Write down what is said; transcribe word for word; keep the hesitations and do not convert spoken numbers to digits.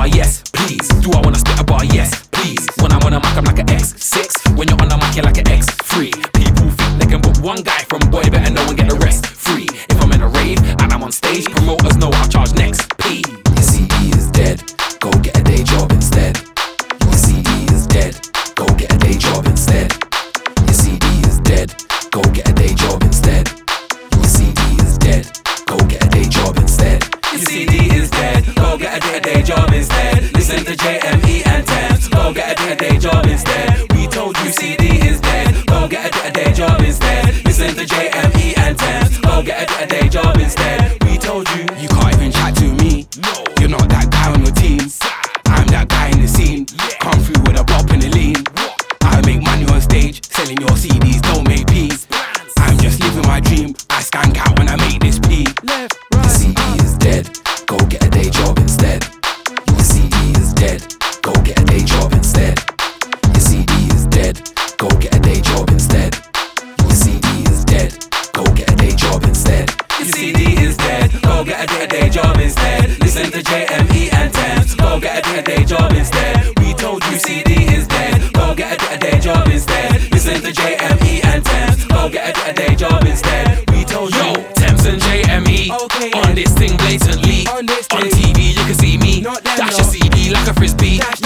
bar, yes, please. Do I wanna spit a bar, yes, please. When I'm on a mic, I'm like an X six. When you're on a mic, you're like an X three. People think they can book one guy from boy, better know and get the rest free. If I'm in a rave and I'm on stage, promoters know I'll charge next P. Your C D is dead, go get a day job instead. Your C D is dead, go get a day job instead. Your C D is dead, go get a day job instead. Your C D is dead, go get a day job instead. Your C D is dead, go get a day, a day job instead. Listen to J M E and Thames, go get a day, a day job instead. We told you C D is dead, go get a day, a day job instead. Listen to J M E and Thames, go get a day, a day job instead. We told you. You can't even chat to me, No. you're not that guy on your team. I'm that guy in the scene, come through with a bop and a lean. I make money on stage, selling your C Ds, don't make P. I'm just living my dream, I skank out when I make this P. Left, Your C D is dead, go get a day job instead. Your C D is dead, go get a day job instead. Your C D is dead, go get a day job instead. Your C D is dead, go get a day job instead. Your C D is dead, go get a day, a day job instead. Listen to J M E and Thames, go get a day, a day job instead. We told you C D is dead, go get a day, a day job instead. Listen to J M E and Thames, go get a day, a day job instead. We told you. Yo, Thames and J M E, Okay, on this thing blatantly. On this On thing. T V you can see me, Not them, dash no. your C D like a frisbee. Dash